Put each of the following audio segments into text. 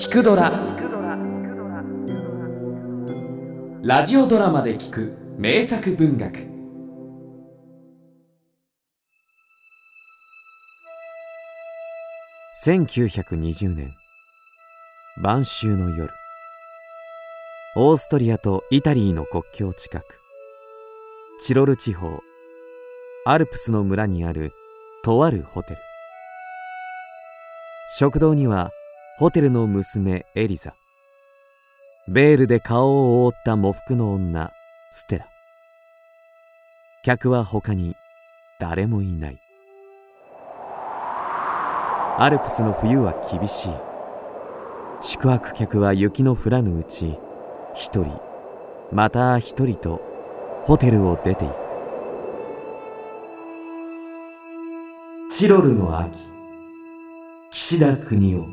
聞くドラ」ラジオドラマで聞く名作文学。 1920年晩秋の夜、オーストリアとイタリーの国境近く、チロル地方アルプスの村にあるとあるホテル。食堂にはホテルの娘エリザ、ベールで顔を覆った喪服の女ステラ。客は他に誰もいない。アルプスの冬は厳しい。宿泊客は雪の降らぬうち、一人また一人とホテルを出ていく。チロルの秋、岸田國男。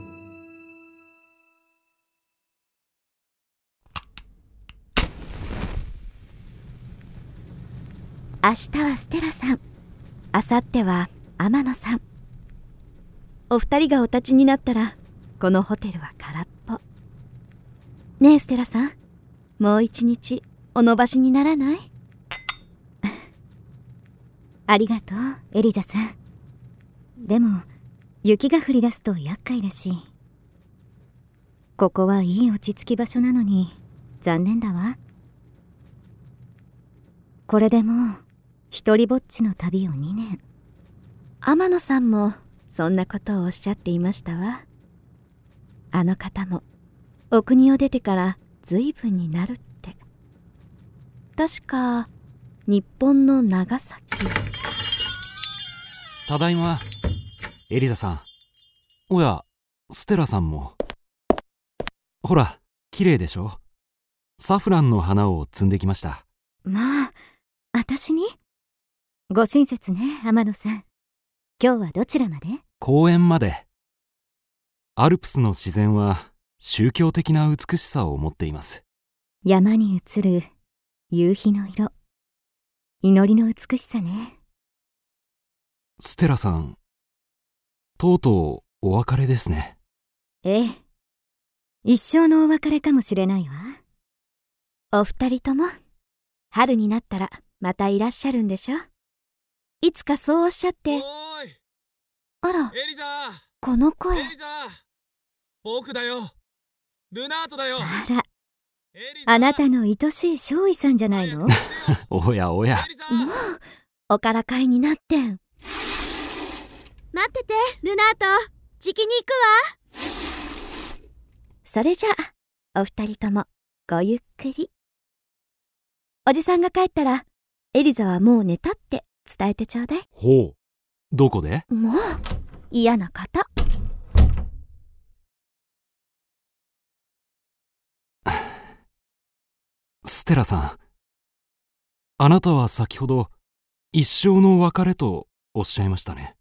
明日はステラさん、明後日は天野さん。お二人がお立ちになったらこのホテルは空っぽ。ねえステラさん、もう一日お延ばしにならない？ありがとうエリザさん。でも雪が降り出すと厄介だし、ここはいい落ち着き場所なのに残念だわ。これでもう一人ぼっちの旅を2年。天野さんもそんなことをおっしゃっていましたわ。あの方もお国を出てから随分になるって。確か日本の長崎。 ただいまエリザさん。おやステラさんも。ほら綺麗でしょ。サフランの花を摘んできました。 まあ私に？ご親切ね天野さん。今日はどちらまで？ 公園まで。アルプスの自然は宗教的な美しさを持っています。 山に映る夕日の色、祈りの美しさね。 ステラさん、とうとうお別れですね。 ええ、一生のお別れかもしれないわ。お二人とも春になったらまたいらっしゃるんでしょ。いつかそうおっしゃって。 おーい、 あら、 エリザー、 この声。 エリザー、僕だよ、ルナートだよ。 あら、 エリザー、 あなたの愛しい少尉さんじゃないの？ おやおや。 エリザー、 もうおからかいになってん。待っててルナート、じきに行くわ。それじゃあお二人ともごゆっくり。おじさんが帰ったらエリザはもう寝たって伝えてちょうだい。 ほう、どこで？ もう嫌な方。 ステラさん、あなたは先ほど一生の別れとおっしゃいましたね。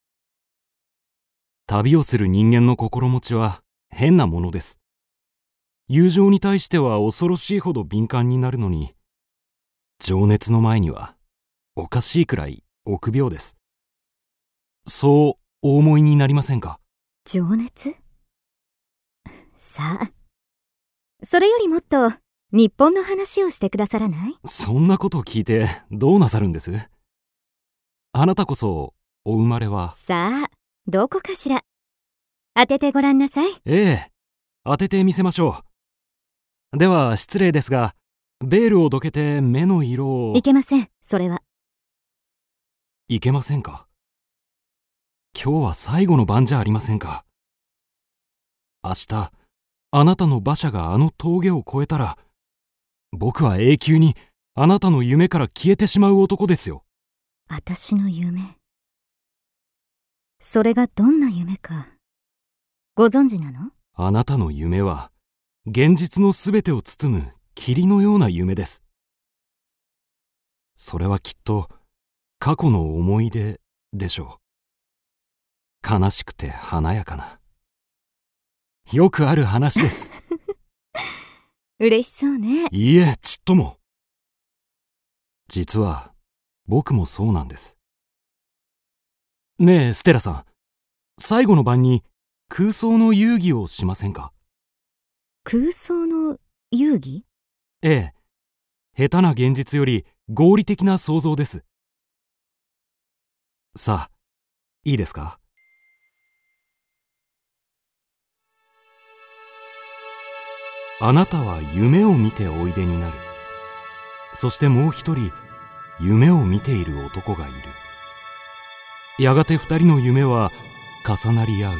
旅をする人間の心持ちは変なものです。友情に対しては恐ろしいほど敏感になるのに、情熱の前にはおかしいくらい臆病です。そうお思いになりませんか？ 情熱？さあ、それよりもっと日本の話をしてくださらない？ そんなことを聞いてどうなさるんです？あなたこそお生まれは。 さあ、どこかしら。当ててごらんなさい。 ええ、当ててみせましょう。では失礼ですが、ベールをどけて目の色を。 いけません、それは。 いけませんか？今日は最後の晩じゃありませんか。明日あなたの馬車があの峠を越えたら、僕は永久にあなたの夢から消えてしまう男ですよ。 私の夢。それがどんな夢かご存知なの？ あなたの夢は現実のすべてを包む霧のような夢です。それはきっと過去の思い出でしょう。悲しくて華やかな、よくある話です。 嬉しそうね。 いいえ、ちっとも。実は僕もそうなんです。ねえステラさん、最後の晩に空想の遊戯をしませんか？ 空想の遊戯？ ええ、下手な現実より合理的な想像です。さあ、いいですか？あなたは夢を見ておいでになる。そしてもう一人、夢を見ている男がいる。やがて二人の夢は重なり合う。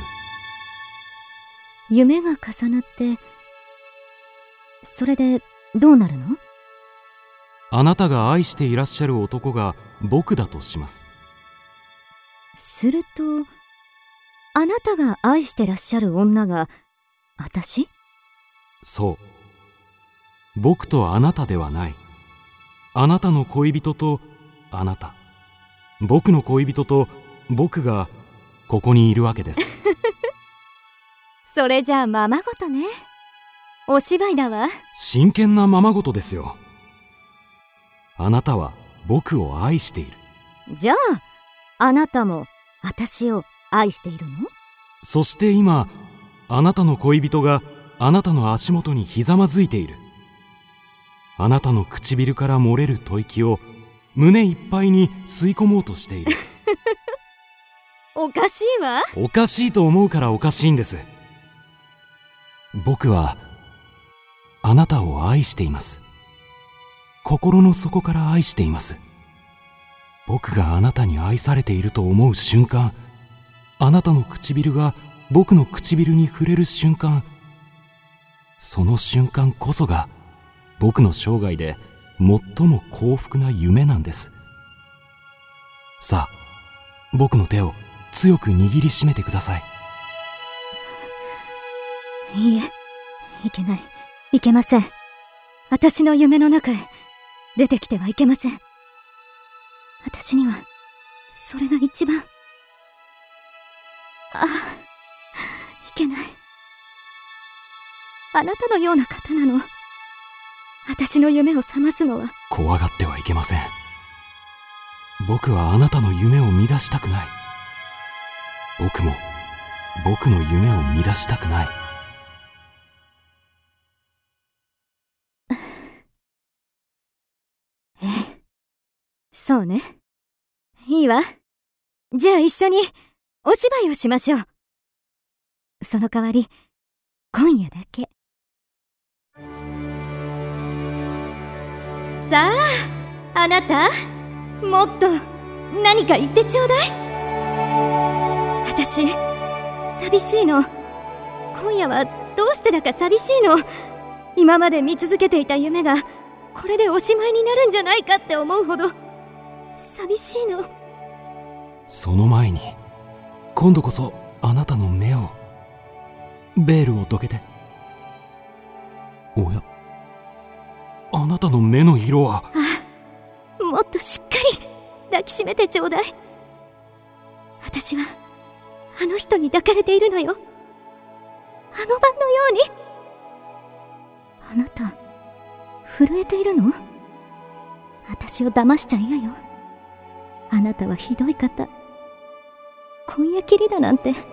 夢が重なって、それでどうなるの？ あなたが愛していらっしゃる男が僕だとします。 すると、あなたが愛してらっしゃる女が私？ そう。僕とあなたではない。あなたの恋人とあなた。僕の恋人と僕がここにいるわけです。 それじゃあままごとね。お芝居だわ。 真剣なままごとですよ。あなたは僕を愛している。 じゃあ、あなたも私を愛しているの？ そして今、あなたの恋人があなたの足元にひざまずいている。あなたの唇から漏れる吐息を胸いっぱいに吸い込もうとしている。 おかしいわ。 おかしいと思うからおかしいんです。僕はあなたを愛しています。心の底から愛しています。僕があなたに愛されていると思う瞬間、あなたの唇が僕の唇に触れる瞬間、その瞬間こそが僕の生涯で最も幸福な夢なんです。さあ、僕の手を強く握りしめてください。 いいえ、いけない。いけません。私の夢の中へ出てきてはいけません。私にはそれが一番。いけない。あなたのような方なの。私の夢を覚ますのは。 怖がってはいけません。僕はあなたの夢を乱したくない。僕も僕の夢を乱したくない。 そうね。いいわ。じゃあ一緒にお芝居をしましょう。その代わり、今夜だけ。さあ、あなた、もっと何か言ってちょうだい。私、寂しいの。今夜はどうしてだか寂しいの。今まで見続けていた夢がこれでおしまいになるんじゃないかって思うほど寂しいの。 その前に、今度こそあなたの目を、ベールをどけて。おや、あなたの目の色は。 もっとしっかり抱きしめてちょうだい。私はあの人に抱かれているのよ。あの晩のように。あなた、震えているの？私を騙しちゃ嫌よ。あなたはひどい方。今夜きりだなんて。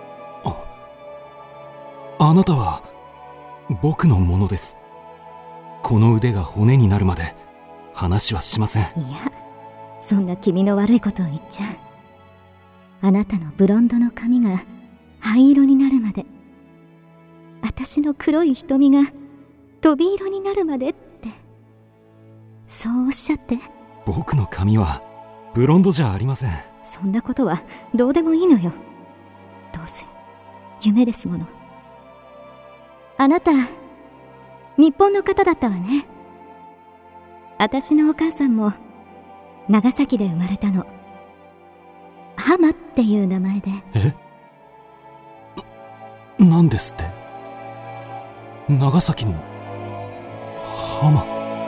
あなたは僕のものです。この腕が骨になるまで話はしません。 いや、そんな君の悪いことを言っちゃう。あなたのブロンドの髪が灰色になるまで、私の黒い瞳が飛び色になるまでって、そうおっしゃって。 僕の髪はブロンドじゃありません。 そんなことはどうでもいいのよ。どうせ夢ですもの。あなた、日本の方だったわね。私のお母さんも長崎で生まれたの。浜っていう名前で。 なんですって？長崎の浜。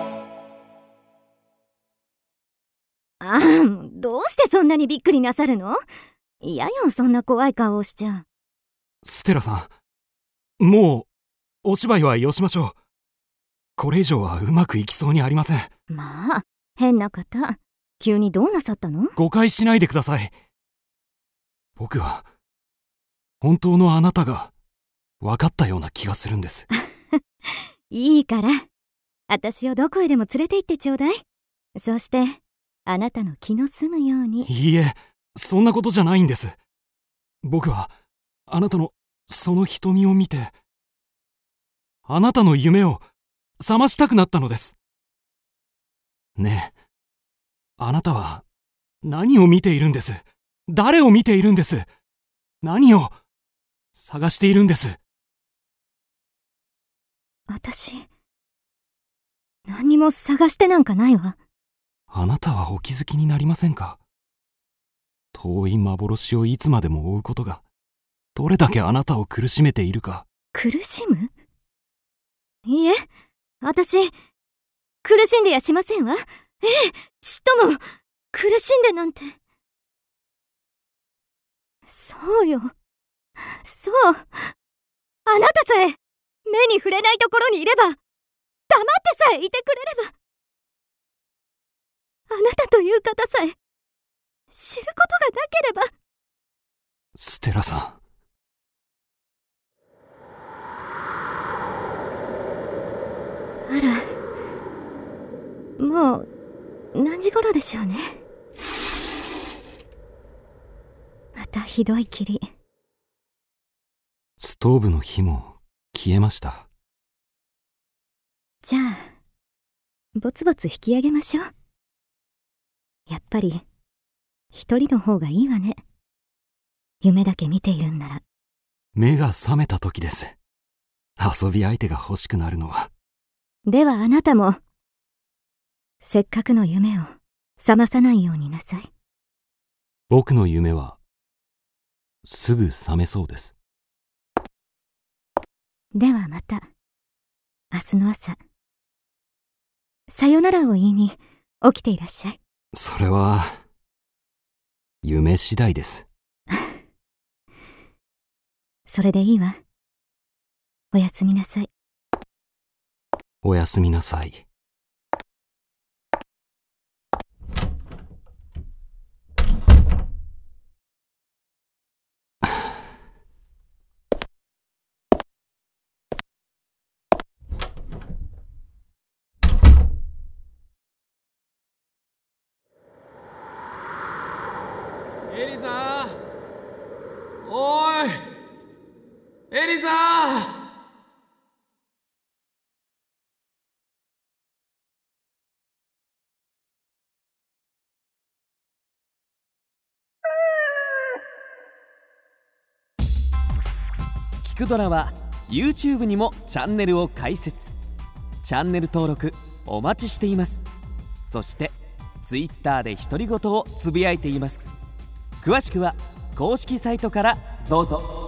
どうしてそんなにびっくりなさるの？嫌よ、そんな怖い顔をしちゃ。 ステラさん、もうお芝居はよしましょう。これ以上はうまくいきそうにありません。 まあ、変な方。急にどうなさったの？ 誤解しないでください。僕は本当のあなたが分かったような気がするんです。 いいから、私をどこへでも連れて行ってちょうだい。そして、あなたの気の済むように。 いいえ、そんなことじゃないんです。僕は、あなたのその瞳を見て、あなたの夢を覚ましたくなったのです。ねえ、あなたは何を見ているんです？誰を見ているんです？何を探しているんです？ 私、何にも探してなんかないわ。 あなたはお気づきになりませんか？遠い幻をいつまでも追うことが、どれだけあなたを苦しめているか。 苦しむ？いいえ、私、苦しんでやしませんわ。ちっとも、苦しんでなんて。そうよ。そう。あなたさえ、目に触れないところにいれば、黙ってさえいてくれれば。あなたという方さえ、知ることがなければ。 ステラさん。 あら、もう何時頃でしょうね。またひどい霧。 ストーブの火も消えました。 じゃあ、ぼつぼつ引き上げましょう。やっぱり一人の方がいいわね。夢だけ見ているんなら。 目が覚めた時です。遊び相手が欲しくなるのは。 ではあなたも、せっかくの夢を覚まさないようになさい。 僕の夢は、すぐ覚めそうです。 ではまた、明日の朝、さよならを言いに起きていらっしゃい。 それは、夢次第です。 それでいいわ。おやすみなさい。 おやすみなさい。 エリザおーい、エリザ聞くドラは YouTube にもチャンネルを開設。チャンネル登録お待ちしています。そして Twitter で独り言をつぶやいています。詳しくは公式サイトからどうぞ。